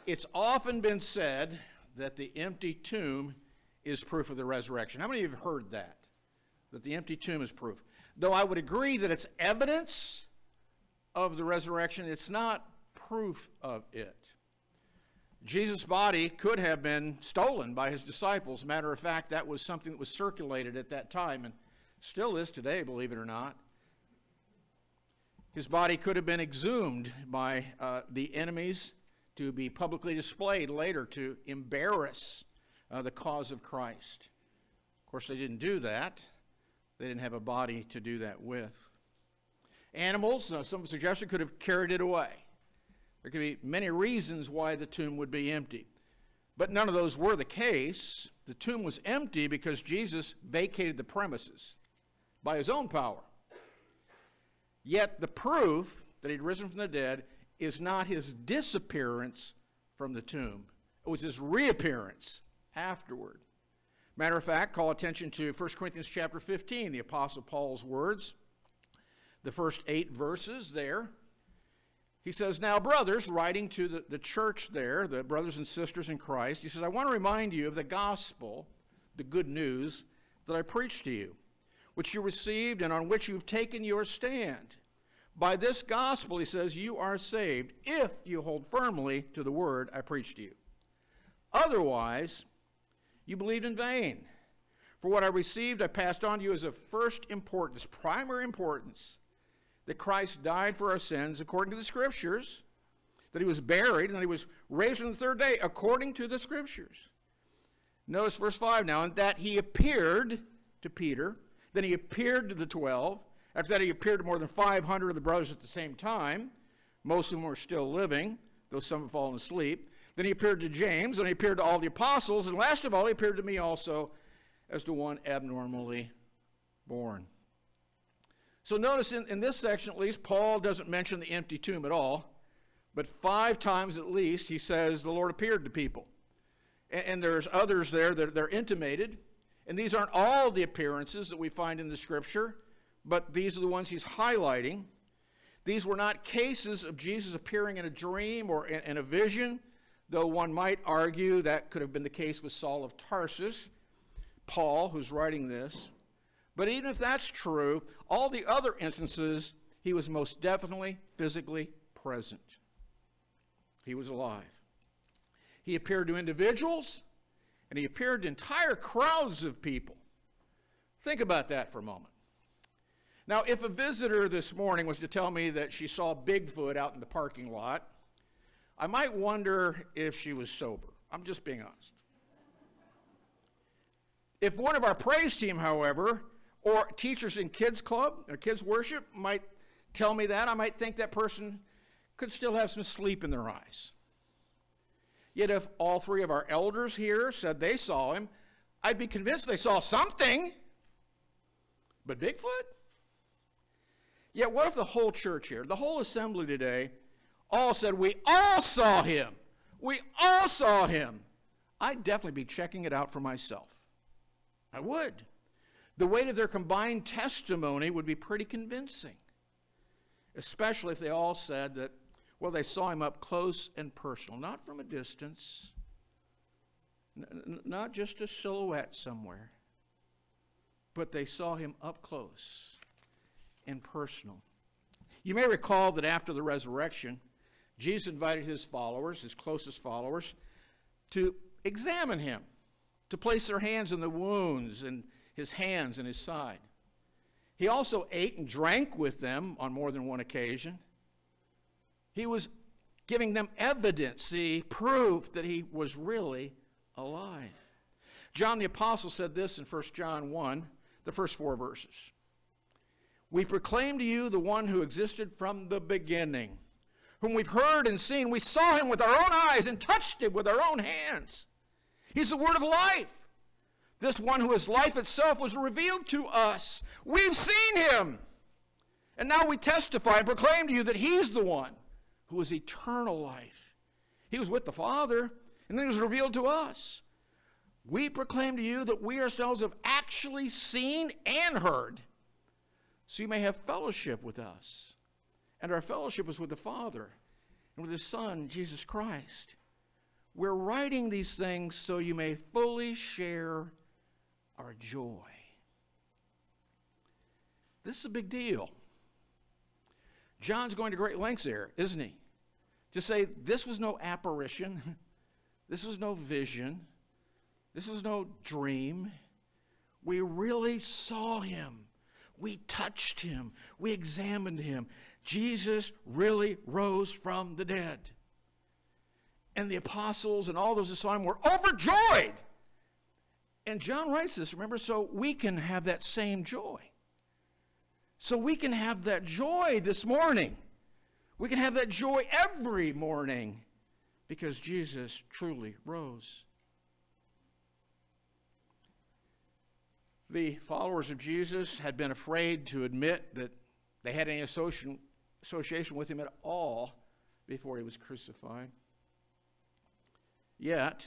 It's often been said that the empty tomb is proof of the resurrection. How many of you have heard that? That the empty tomb is proof. Though I would agree that it's evidence of the resurrection, it's not proof of it. Jesus' body could have been stolen by his disciples. Matter of fact, that was something that was circulated at that time and still is today, believe it or not. His body could have been exhumed by the enemies to be publicly displayed later to embarrass the cause of Christ. Of course, they didn't do that. They didn't have a body to do that with. Animals, some suggestion, could have carried it away. There could be many reasons why the tomb would be empty. But none of those were the case. The tomb was empty because Jesus vacated the premises by his own power. Yet the proof that he'd risen from the dead is not his disappearance from the tomb. It was his reappearance afterward. Matter of fact, call attention to 1 Corinthians chapter 15, the Apostle Paul's words. The first 8 verses there. He says, now, brothers, writing to the church there, the brothers and sisters in Christ, he says, I want to remind you of the gospel, the good news that I preached to you, which you received and on which you've taken your stand. By this gospel, he says, you are saved if you hold firmly to the word I preached to you. Otherwise, you believed in vain. For what I received, I passed on to you as of first importance, primary importance, that Christ died for our sins according to the Scriptures, that he was buried, and that he was raised on the third day according to the Scriptures. Notice verse 5 now, and that he appeared to Peter, then he appeared to the 12. After that, he appeared to more than 500 of the brothers at the same time. Most of them were still living, though some had fallen asleep. Then he appeared to James, and he appeared to all the apostles, and last of all, he appeared to me also as to one abnormally born. So notice in this section, at least, Paul doesn't mention the empty tomb at all, but 5 times at least he says the Lord appeared to people. And there's others there that they're intimated, and these aren't all the appearances that we find in the Scripture, but these are the ones he's highlighting. These were not cases of Jesus appearing in a dream or in a vision, though one might argue that could have been the case with Saul of Tarsus, Paul, who's writing this. But even if that's true, all the other instances, he was most definitely physically present. He was alive. He appeared to individuals, and he appeared to entire crowds of people. Think about that for a moment. Now, if a visitor this morning was to tell me that she saw Bigfoot out in the parking lot, I might wonder if she was sober. I'm just being honest. If one of our praise team, however, or teachers in kids club or kids worship might tell me that, I might think that person could still have some sleep in their eyes. Yet if all 3 of our elders here said they saw him, I'd be convinced they saw something. But Bigfoot? Yet what if the whole church here, the whole assembly today, all said, we all saw him. We all saw him. I'd definitely be checking it out for myself. I would. The weight of their combined testimony would be pretty convincing, especially if they all said that, well, they saw him up close and personal, not from a distance, not just a silhouette somewhere, but they saw him up close and personal. You may recall that after the resurrection, Jesus invited his followers, his closest followers, to examine him, to place their hands on the wounds and his hands and his side. He also ate and drank with them on more than one occasion. He was giving them evidence, the proof that he was really alive. John the Apostle said this in 1 John 1, the first 4 verses. We proclaim to you the one who existed from the beginning, whom we've heard and seen. We saw him with our own eyes and touched him with our own hands. He's the word of life. This one who is life itself was revealed to us. We've seen him. And now we testify and proclaim to you that he's the one who is eternal life. He was with the Father, and then he was revealed to us. We proclaim to you that we ourselves have actually seen and heard, so you may have fellowship with us. And our fellowship is with the Father and with his Son, Jesus Christ. We're writing these things so you may fully share our joy. This is a big deal. John's going to great lengths here, isn't he? To say this was no apparition, this was no vision, this was no dream. We really saw him. We touched him. We examined him. Jesus really rose from the dead. And the apostles and all those who saw him were overjoyed. And John writes this, remember, so we can have that same joy. So we can have that joy this morning. We can have that joy every morning because Jesus truly rose. The followers of Jesus had been afraid to admit that they had any association with him at all before he was crucified. Yet,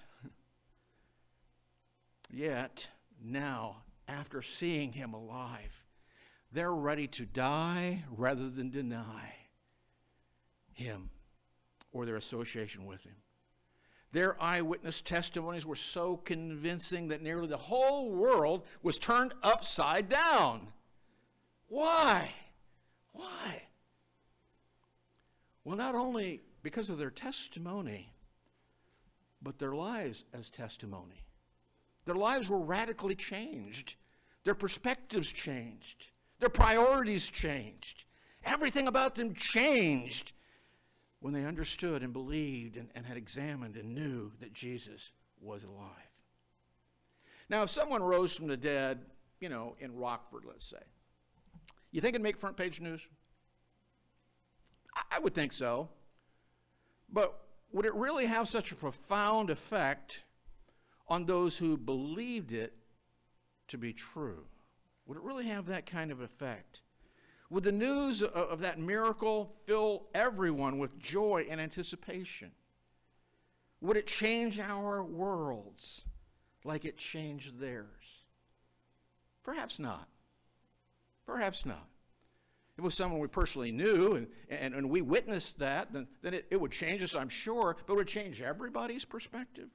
now, after seeing him alive, they're ready to die rather than deny him or their association with him. Their eyewitness testimonies were so convincing that nearly the whole world was turned upside down. Why? Why? Well, not only because of their testimony, but their lives as testimony. Their lives were radically changed. Their perspectives changed. Their priorities changed. Everything about them changed when they understood and believed and had examined and knew that Jesus was alive. Now, if someone rose from the dead, in Rockford, let's say, you think it'd make front page news? I would think so. But would it really have such a profound effect on those who believed it to be true? Would it really have that kind of effect? Would the news of that miracle fill everyone with joy and anticipation? Would it change our worlds like it changed theirs? Perhaps not. Perhaps not. If it was someone we personally knew and we witnessed that, then it would change us, I'm sure, but it would change everybody's perspective.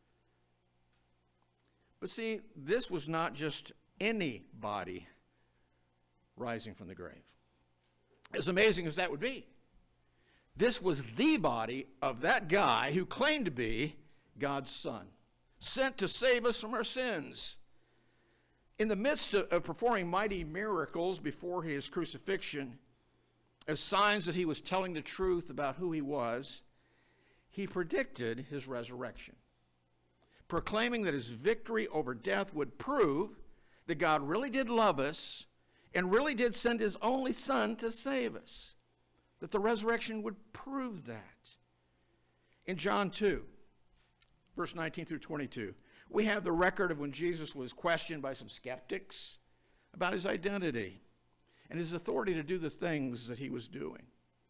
But see, this was not just anybody rising from the grave. As amazing as that would be, this was the body of that guy who claimed to be God's Son, sent to save us from our sins. In the midst of performing mighty miracles before his crucifixion, as signs that he was telling the truth about who he was, he predicted his resurrection, proclaiming that his victory over death would prove that God really did love us and really did send his only Son to save us, that the resurrection would prove that. In John 2, verse 19 through 22, we have the record of when Jesus was questioned by some skeptics about his identity and his authority to do the things that he was doing.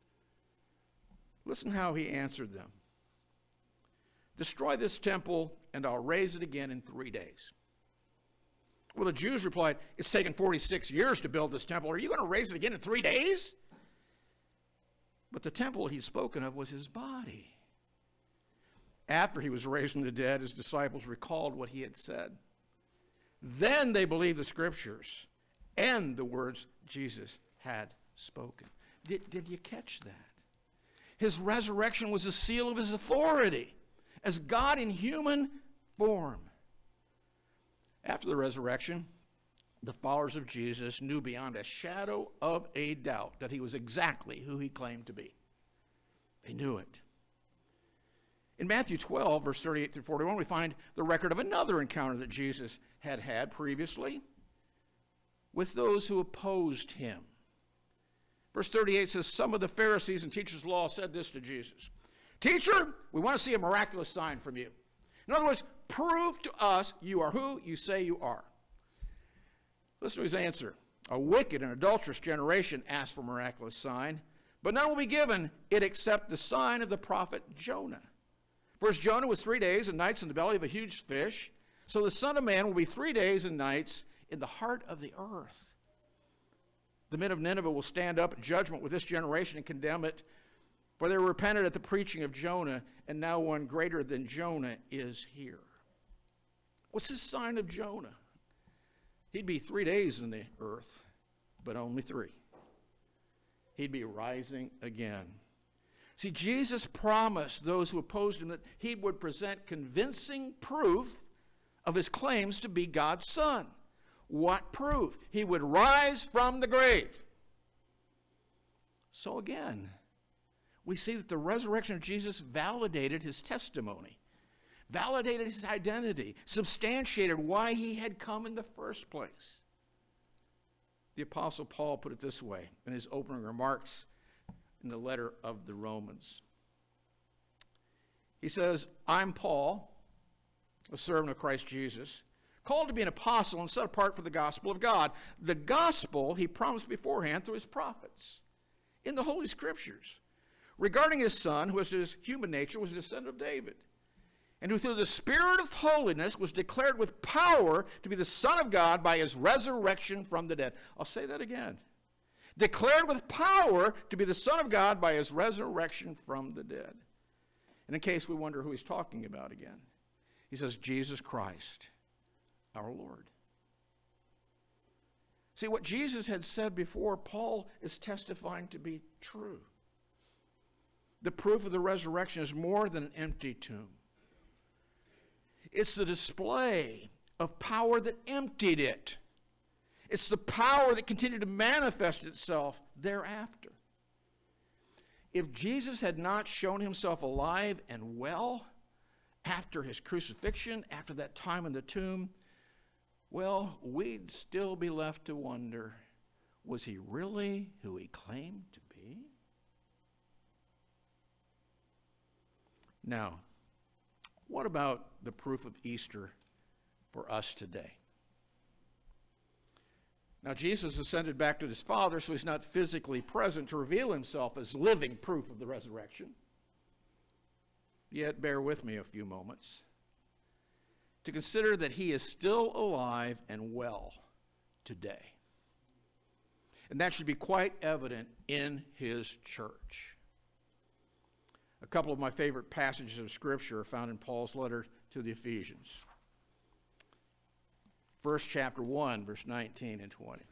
Listen how he answered them. "Destroy this temple, and I'll raise it again in 3 days." Well, the Jews replied, "It's taken 46 years to build this temple. Are you going to raise it again in 3 days?" But the temple he'd spoken of was his body. After he was raised from the dead, his disciples recalled what he had said. Then they believed the scriptures and the words Jesus had spoken. Did you catch that? His resurrection was a seal of his authority as God in human form. After the resurrection, the followers of Jesus knew beyond a shadow of a doubt that he was exactly who he claimed to be. They knew it. In Matthew 12, verse 38 through 41, we find the record of another encounter that Jesus had had previously with those who opposed him. Verse 38 says, "Some of the Pharisees and teachers of law said this to Jesus. 'Teacher, we want to see a miraculous sign from you.' In other words, prove to us you are who you say you are." Listen to his answer. "A wicked and adulterous generation asks for a miraculous sign, but none will be given it except the sign of the prophet Jonah. For as Jonah was 3 days and nights in the belly of a huge fish, so the Son of Man will be 3 days and nights in the heart of the earth. The men of Nineveh will stand up at judgment with this generation and condemn it, For they repented at the preaching of Jonah, and now one greater than Jonah is here. What's the sign of Jonah? He'd be 3 days in the earth, but only 3. He'd be rising again. See, Jesus promised those who opposed him that he would present convincing proof of his claims to be God's Son. What proof? He would rise from the grave. So again, we see that the resurrection of Jesus validated his testimony, validated his identity, substantiated why he had come in the first place. The Apostle Paul put it this way in his opening remarks in the letter of the Romans. He says, I'm Paul, a servant of Christ Jesus, called to be an apostle and set apart for the gospel of God. The gospel he promised beforehand through his prophets in the Holy Scriptures, regarding his Son, who was his human nature, was a descendant of David, and who through the Spirit of holiness was declared with power to be the Son of God by his resurrection from the dead. I'll say that again. Declared with power to be the Son of God by his resurrection from the dead. And in case we wonder who he's talking about again, he says, Jesus Christ, our Lord. See, what Jesus had said before, Paul is testifying to be true. The proof of the resurrection is more than an empty tomb. It's the display of power that emptied it. It's the power that continued to manifest itself thereafter. If Jesus had not shown himself alive and well after his crucifixion, after that time in the tomb, well, we'd still be left to wonder, was he really who he claimed to be? Now, what about the proof of Easter for us today? Now, Jesus ascended back to his Father, so he's not physically present to reveal himself as living proof of the resurrection. Yet, bear with me a few moments to consider that he is still alive and well today. And that should be quite evident in his church. A couple of my favorite passages of Scripture are found in Paul's letter to the Ephesians. First chapter 1, verse 19 and 20.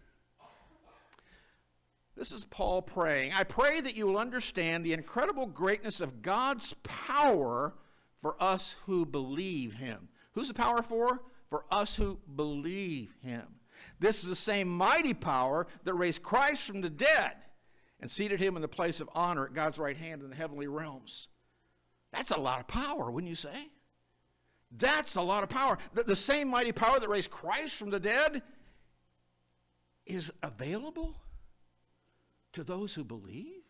This is Paul praying. I pray that you will understand the incredible greatness of God's power for us who believe him. Who's the power for? For us who believe him. This is the same mighty power that raised Christ from the dead and seated him in the place of honor at God's right hand in the heavenly realms. That's a lot of power, wouldn't you say? That's a lot of power. The same mighty power that raised Christ from the dead is available to those who believe.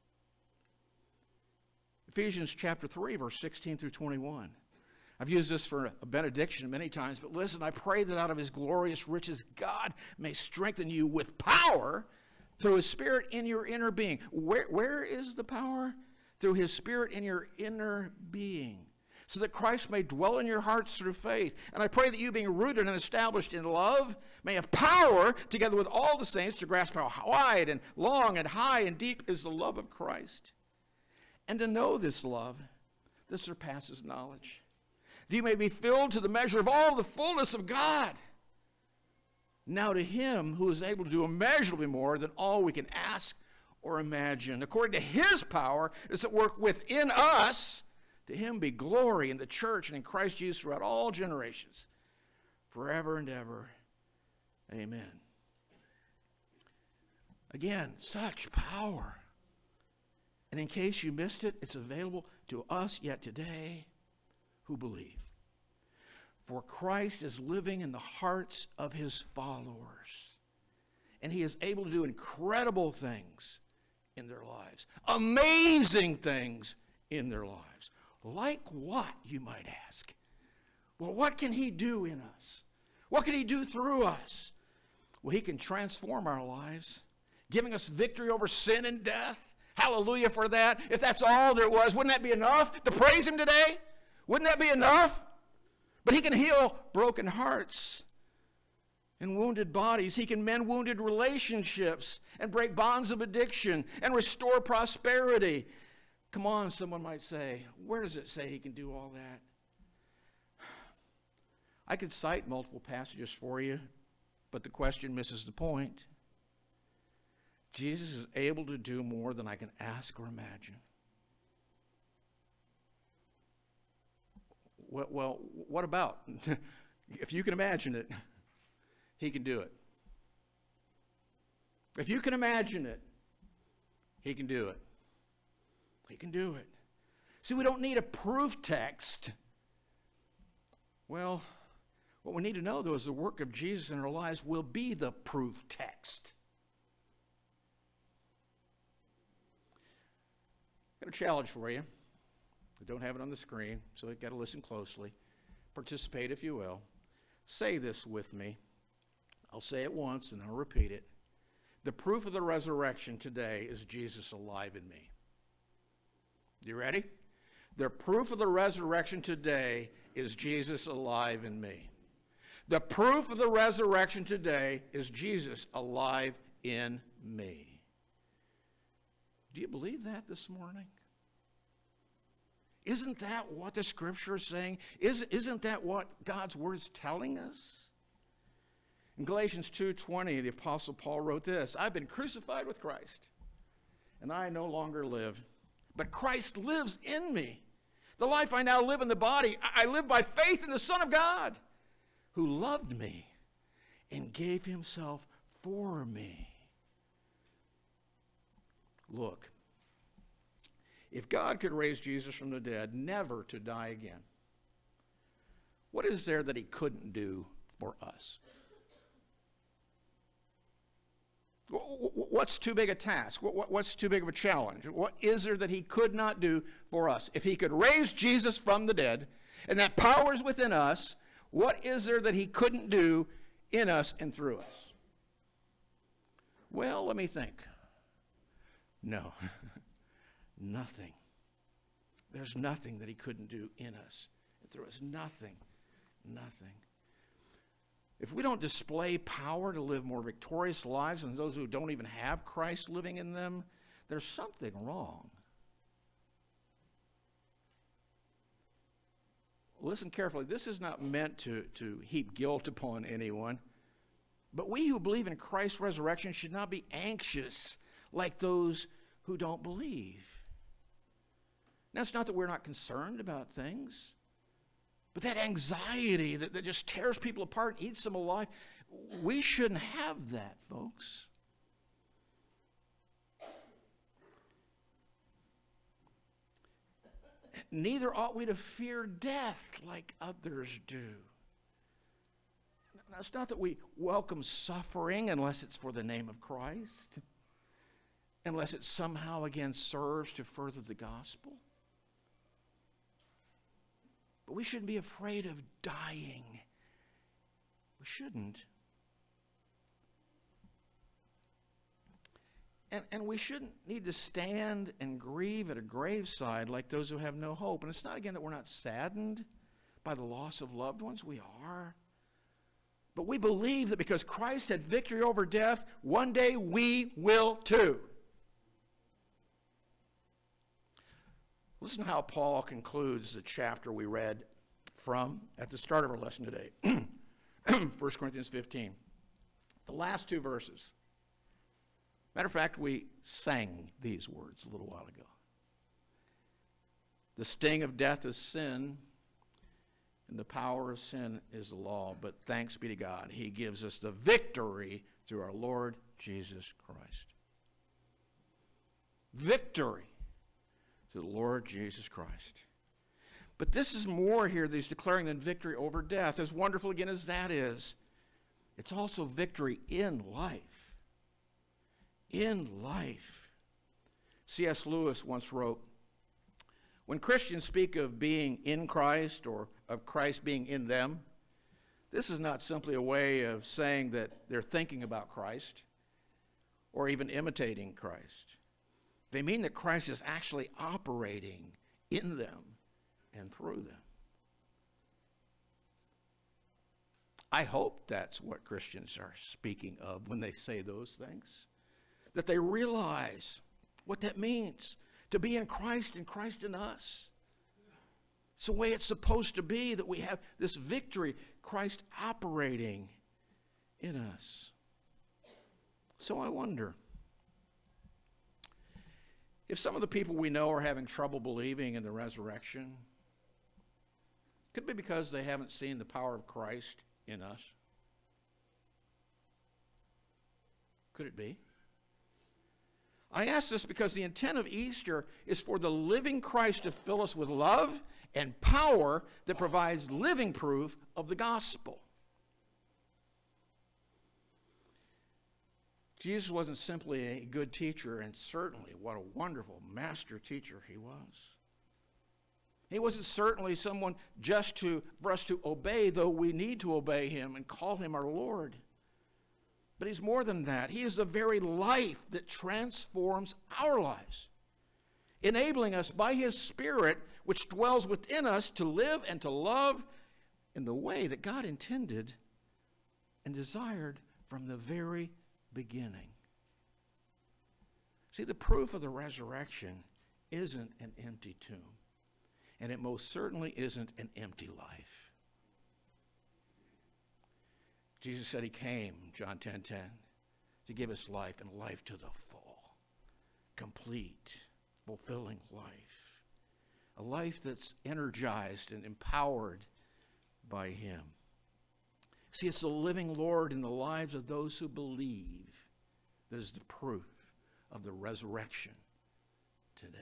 Ephesians chapter 3, verse 16 through 21. I've used this for a benediction many times, but listen, I pray that out of his glorious riches, God may strengthen you with power through his Spirit in your inner being. Where is the power? Through his Spirit in your inner being, so that Christ may dwell in your hearts through faith. And I pray that you, being rooted and established in love, may have power, together with all the saints, to grasp how wide and long and high and deep is the love of Christ, and to know this love that surpasses knowledge, that you may be filled to the measure of all the fullness of God. Now to him who is able to do immeasurably more than all we can ask or imagine, according to his power is at work within us, to him be glory in the church and in Christ Jesus throughout all generations, forever and ever. Amen. Again, such power. And in case you missed it, it's available to us yet today who believe. For Christ is living in the hearts of his followers, and he is able to do incredible things in their lives, amazing things in their lives. Like what, you might ask? Well, what can he do in us? What can he do through us? Well, he can transform our lives, giving us victory over sin and death. Hallelujah for that. If that's all there was, wouldn't that be enough to praise him today? Wouldn't that be enough? But he can heal broken hearts and wounded bodies. He can mend wounded relationships and break bonds of addiction and restore prosperity. Come on, someone might say, where does it say he can do all that? I could cite multiple passages for you, but the question misses the point. Jesus is able to do more than I can ask or imagine. Well, what about? If you can imagine it, he can do it. If you can imagine it, he can do it. He can do it. See, we don't need a proof text. Well, what we need to know, though, is the work of Jesus in our lives will be the proof text. I've got a challenge for you. I don't have it on the screen, so you've got to listen closely. Participate, if you will. Say this with me. I'll say it once, and I'll repeat it. The proof of the resurrection today is Jesus alive in me. You ready? The proof of the resurrection today is Jesus alive in me. The proof of the resurrection today is Jesus alive in me. Do you believe that this morning? Isn't that what the Scripture is saying? Isn't that what God's Word is telling us? In Galatians 2:20, the Apostle Paul wrote this, I've been crucified with Christ, and I no longer live, but Christ lives in me. The life I now live in the body, I live by faith in the Son of God, who loved me and gave himself for me. Look, if God could raise Jesus from the dead, never to die again, what is there that he couldn't do for us? What's too big a task? What's too big of a challenge? What is there that he could not do for us? If he could raise Jesus from the dead, and that power is within us, what is there that he couldn't do in us and through us? Well, let me think. No, nothing. There's nothing that he couldn't do in us and through us. Nothing. If we don't display power to live more victorious lives than those who don't even have Christ living in them, there's something wrong. Listen carefully. This is not meant to heap guilt upon anyone. But we who believe in Christ's resurrection should not be anxious like those who don't believe. Now, it's not that we're not concerned about things, but that anxiety that just tears people apart, eats them alive, we shouldn't have that, folks. Neither ought we to fear death like others do. Now, it's not that we welcome suffering unless it's for the name of Christ, unless it somehow again serves to further the gospel. But we shouldn't be afraid of dying. We shouldn't. And we shouldn't need to stand and grieve at a graveside like those who have no hope. And it's not, again, that we're not saddened by the loss of loved ones. We are. But we believe that because Christ had victory over death, one day we will too. Listen to how Paul concludes the chapter we read from at the start of our lesson today. 1 Corinthians 15. The last two verses. Matter of fact, we sang these words a little while ago. The sting of death is sin, and the power of sin is the law. But thanks be to God, he gives us the victory through our Lord Jesus Christ. Victory to the Lord Jesus Christ. But this is more here that he's declaring than victory over death. As wonderful again as that is, it's also victory in life. In life. C.S. Lewis once wrote, when Christians speak of being in Christ or of Christ being in them, this is not simply a way of saying that they're thinking about Christ or even imitating Christ. They mean that Christ is actually operating in them and through them. I hope that's what Christians are speaking of when they say those things. That they realize what that means to be in Christ and Christ in us. It's the way it's supposed to be, that we have this victory, Christ operating in us. So I wonder, if some of the people we know are having trouble believing in the resurrection, could it be because they haven't seen the power of Christ in us? Could it be? I ask this because the intent of Easter is for the living Christ to fill us with love and power that provides living proof of the gospel. Jesus wasn't simply a good teacher, and certainly what a wonderful master teacher he was. He wasn't certainly someone just for us to obey, though we need to obey him and call him our Lord. But he's more than that. He is the very life that transforms our lives, enabling us by his Spirit, which dwells within us, to live and to love in the way that God intended and desired from the very beginning. See, the proof of the resurrection isn't an empty tomb, and it most certainly isn't an empty life. Jesus said he came, John 10:10, to give us life, and life to the full, complete, fulfilling life. A life that's energized and empowered by him. See, it's the living Lord in the lives of those who believe that is the proof of the resurrection today.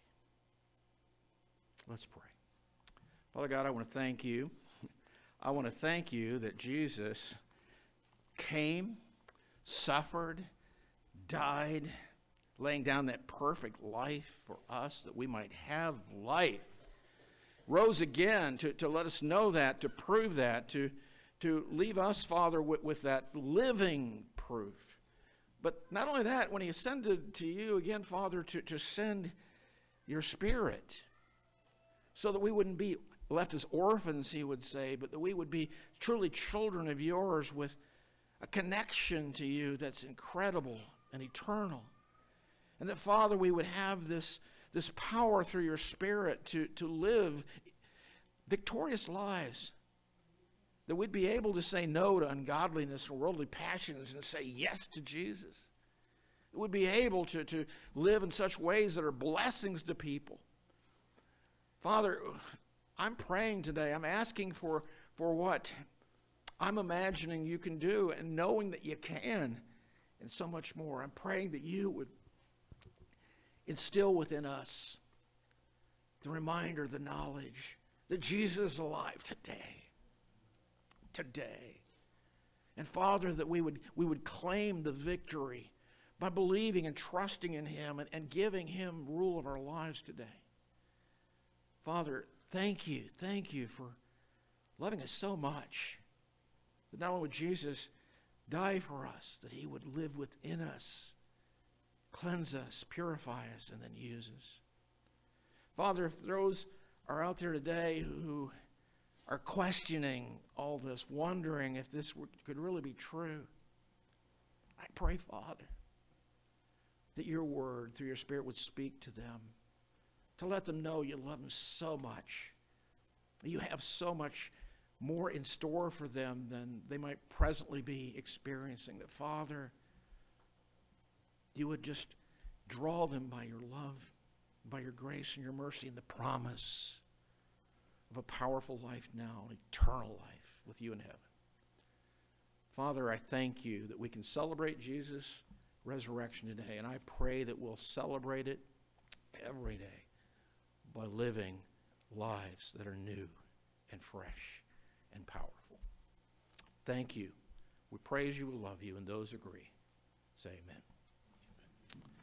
Let's pray. Father God, I want to thank you. I want to thank you that Jesus came, suffered, died, laying down that perfect life for us that we might have life. Rose again to let us know that, to prove that, to leave us, Father, with that living proof. But not only that, when he ascended to you again, Father, to send your Spirit so that we wouldn't be left as orphans, he would say, but that we would be truly children of yours with a connection to you that's incredible and eternal. And that, Father, we would have this power through your Spirit to live victorious lives. That we'd be able to say no to ungodliness and worldly passions and say yes to Jesus. That we'd be able to live in such ways that are blessings to people. Father, I'm praying today. I'm asking for what I'm imagining you can do, and knowing that you can, and so much more. I'm praying that you would instill within us the reminder, the knowledge that Jesus is alive today. And Father, that we would claim the victory by believing and trusting in him and giving him rule of our lives today. Father, thank you for loving us so much that not only would Jesus die for us, that he would live within us, cleanse us, purify us, and then use us. Father, if those are out there today who are questioning all this, wondering if this could really be true, I pray, Father, that your word through your Spirit would speak to them, to let them know you love them so much, that you have so much more in store for them than they might presently be experiencing. That, Father, you would just draw them by your love, by your grace and your mercy, and the promise of a powerful life now, an eternal life with you in heaven. Father, I thank you that we can celebrate Jesus' resurrection today, and I pray that we'll celebrate it every day by living lives that are new and fresh and powerful. Thank you. We praise you, we love you, and those agree say amen.